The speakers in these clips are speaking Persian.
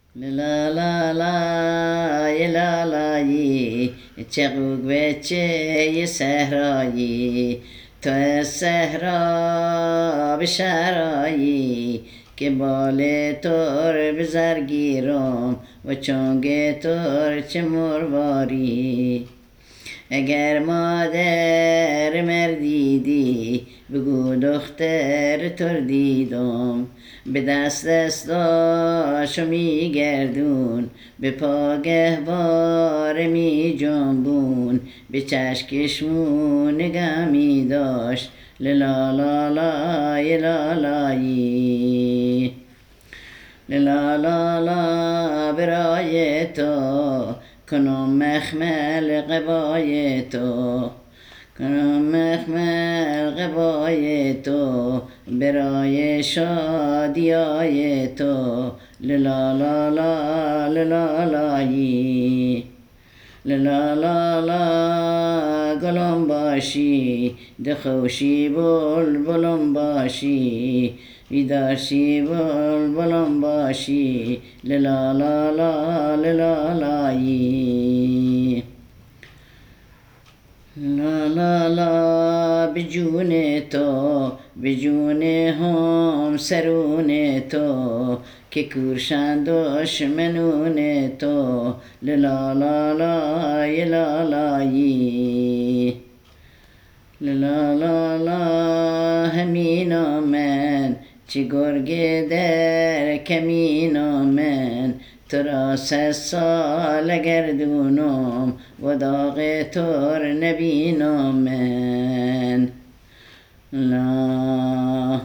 لا لا لا لا لا چقوق بچه صحرایی تو از صحرا به شهرایی که بال تور به زر گیرم و چونگ تور چه مرواری اگر مادر مردیدی بگو دختر تر دیدم به دست دستاشو می گردون به پا گهواره می جنبون به چشکشمون نگه می داشت لا لا لا لالایی لا لا لا برای تو کنم مخمل قبای تو کنم مخمل قبای تو برای شادیای تو لا لا لا لا لایی لا لا لا گلم باشی دخوشی بلبلم باشی بیدارشی بلبلم باشی لا لا لا لا لایی لا لا لا بجون تو بجون هم سرون تو که کورشن دشمنون تو لا لا لا لا لایی لا لا لا همینا من چی گرگ در کمینا من تو را 100 سال گردونم و داغ تور نبینم من لا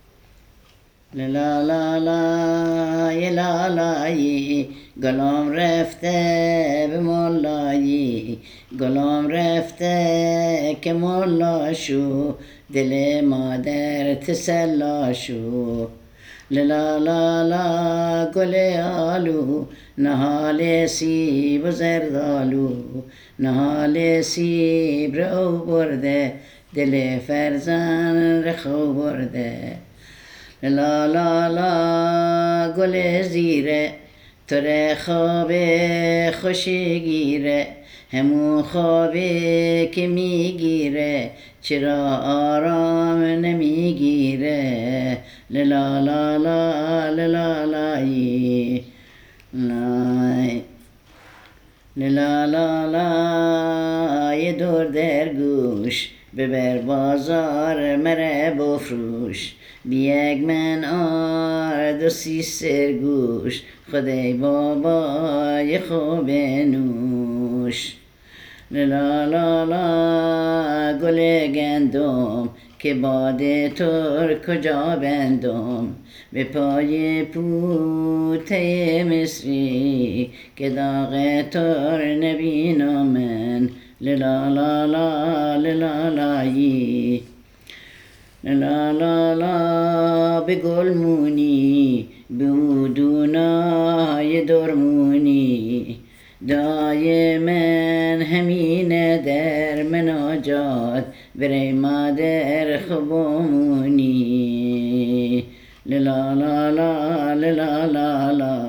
لا لا لا لا لایی گلام رفته به مولایی گلام رفته که مولا شو دل مادر تسلا شو لا لا لا گل آلو نهال سیب و زردالو نهال سیب رو برده دل فرزند رخو برده لا لا لا گل زیره تو ره خواب خوشی گیره همون خوابه که میگیره چرا آرام نمیگیره لا لا لا لا لایی لای لا لا لا یه دور در گوش ببر بازار مره بفروش بیگ من آرد و 30 سرگوش خدای بابای خوب نوش لا لا لا گل گندم که باد تر کجا بندم به پای پوته مصری که داغ تر نبینم من لا لا لا لا لایی لا لا لا به گلمونی به دونای درمونی دای من همینه در مناجات برای مادر خوبمونی لا لا لا لا لا لا